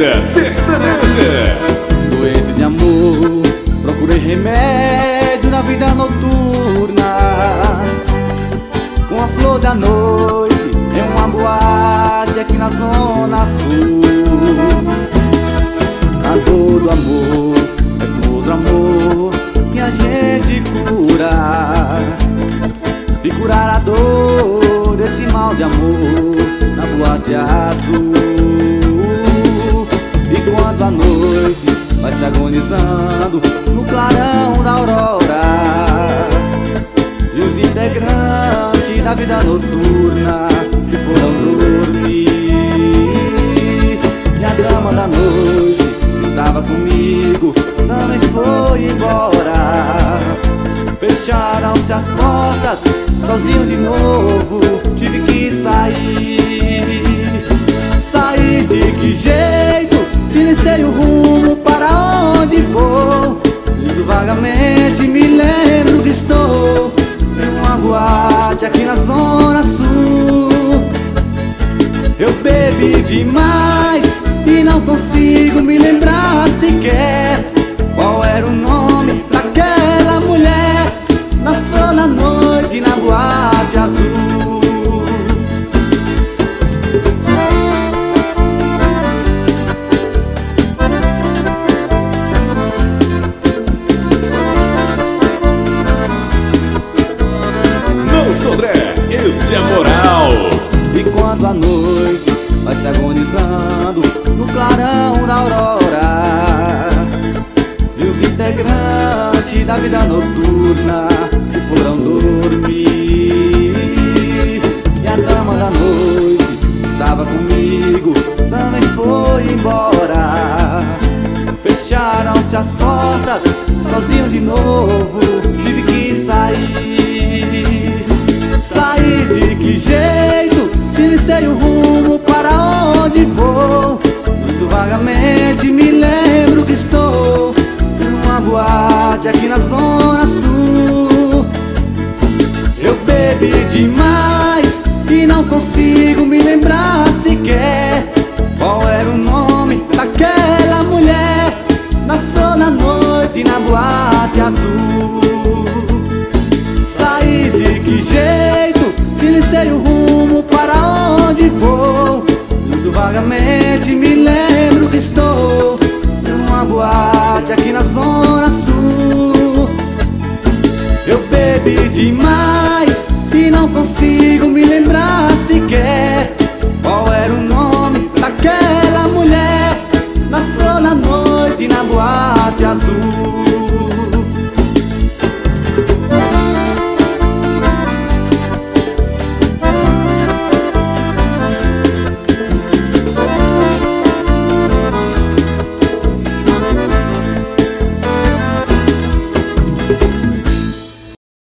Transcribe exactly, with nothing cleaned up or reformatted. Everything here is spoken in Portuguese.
Música sertaneja. Doente de amor, procurei remédio na vida noturna, com a flor da noite em uma boate aqui na zona sul. A dor do amor é com outro amor que a gente cura, e curar a dor desse mal de amor na boate azul. E quando a noite vai se agonizando no clarão da aurora, e os integrantes da vida noturna se foram dormir, e a dama da noite que estava comigo também foi embora. Fecharam-se as portas, sozinho de novo tive que sair. Saí de que jeito? Silenciei o rumo para onde vou, e vagamente me lembro que estou em uma boate aqui na zona sul. Eu bebi demais e não consigo me lembrar sequer qual era o nome daquela mulher na flor da noite na boate azul. Sodré, esse é moral. E quando a noite vai se agonizando no clarão da aurora, e os integrantes da vida noturna se foram dormir, e a dama da noite estava comigo também foi embora. Fecharam-se as portas, sozinho de novo tive que sair. Saí de que jeito? Silenciei o rumo para onde vou, muito vagamente me lembro que estou em uma boate aqui na zona sul. Eu bebi demais e não consigo me lembrar sequer qual era o nome daquela mulher na flor da noite na boate azul. Saí de que jeito? Silenciei o rumo para onde vou, muito vagamente me